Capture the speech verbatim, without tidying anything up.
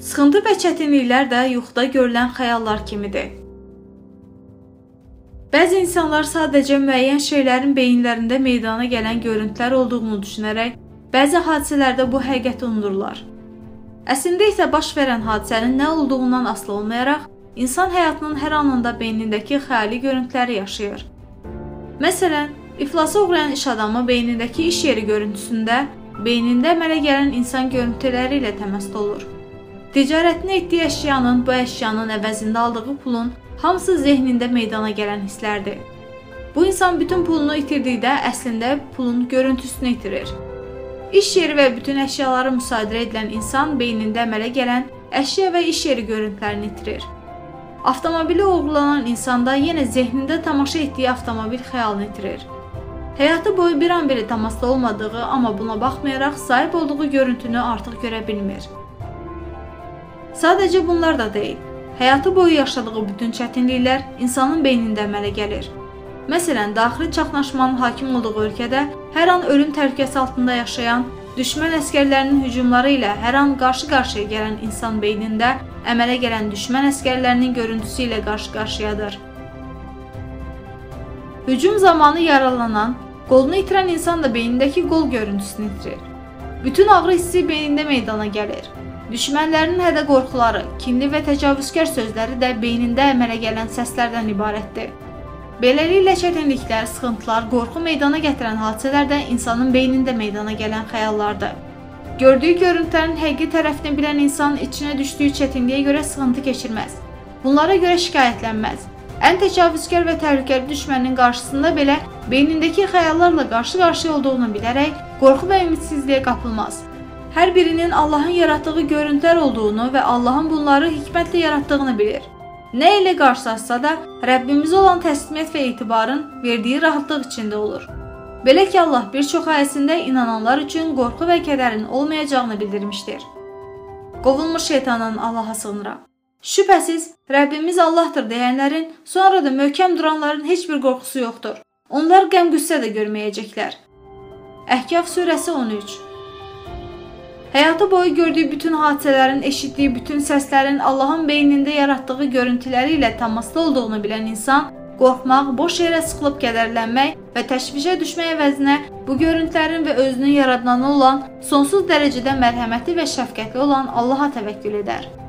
Sıxıntı və çətinliklər də yuxuda görülən xəyallar kimidir. Bəzi insanlar sadəcə müəyyən şeylərin beyinlərində meydana gələn görüntülər olduğunu düşünərək, bəzi hadisələrdə bu həqiqəti unudurlar. Əslində isə baş verən hadisənin nə olduğundan asılı olmayaraq, insan həyatının hər anında beynindəki xəyali görüntüləri yaşayır. Məsələn, iflasa uğrayan iş adamı beynindəki iş yeri görüntüsündə, beynində əmələ gələn insan görüntüləri ilə təmasda olur. Ticarətini etdiyi əşyanın, bu əşyanın əvəzində aldığı pulun hamısı zehnində meydana gələn hisslərdir. Bu insan bütün pulunu itirdikdə əslində pulun görüntüsünü itirir. İş yeri və bütün əşyaları müsadirə edilən insan beynində əmələ gələn əşya və iş yeri görüntülərini itirir. Avtomobili oğurlanan insan da yenə zehnində tamaşa etdiyi avtomobil xəyalını itirir. Həyatı boyu bir an belə təmasda olmadığı, amma buna baxmayaraq sahib olduğu görüntünü artıq görə bilmir. Sadəcə bunlar da deyil. Həyatı boyu yaşadığı bütün çətinliklər insanın beynində əmələ gəlir. Məsələn, daxili çaxnaşmanın hakim olduğu ölkədə hər an ölüm təhlükəsi altında yaşayan, düşmən əskərlərinin hücumları ilə hər an qarşı-qarşıya gələn insan beynində əmələ gələn düşmən əskərlərinin görüntüsü ilə qarşı-qarşıyadır. Hücum zamanı yaralanan, qolunu itirən insan da beynindəki qol görüntüsünü itirir. Bütün ağrı hissi beynində meydana gəlir. Düşmənlərinin hədə qorxuları, kinli və təcavüzkar sözləri də beynində əmələ gələn səslərdən ibarətdir. Beləliklə çətinliklər, sıxıntılar, qorxu meydana gətirən hadisələr də insanın beynində meydana gələn xəyallardır. Gördüyü görüntülərin həqiqi tərəfini bilən insan içinə düşdüyü çətinliyə görə sıxıntı keçirməz. Bunlara görə şikayətlənməz. Ən təcavüzkar və təhlükəli düşmənin qarşısında belə beynindəki xəyallarla qarşı-qarşıya olduğunu bilərək qorxu və ümidsizliyə qapılmaz. Hər birinin Allahın yaratdığı görüntülər olduğunu və Allahın bunları hikmətlə yaratdığını bilir. Nə ilə qarşılaşsa da Rəbbimizə olan təslimiyət və etibarın verdiyi rahatlıq içində olur. Belə ki, Allah bir çox ayəsində inananlar üçün qorxu və kədərin olmayacağını bildirmişdir. Qovulmuş şeytandan Allaha sığınıram. Şübhəsiz, Rəbbimiz Allahdır deyənlərin, sonra da möhkəm duranların heç bir qorxusu yoxdur. Onlar qəm-qüssə də görməyəcəklər. Əhqaf surəsi on üç. Həyatı boyu gördüyü bütün hadisələrin, eşitdiyi bütün səslərin Allahın beynində yaratdığı görüntüləri ilə təmasda olduğunu bilən insan, qorxmaq, boş yerə sıxılıb kədərlənmək və təşvişə düşmək əvəzinə bu görüntülərin və özünün yaradanı olan, sonsuz dərəcədə mərhəmətli və şəfqətli olan Allaha təvəkkül edər.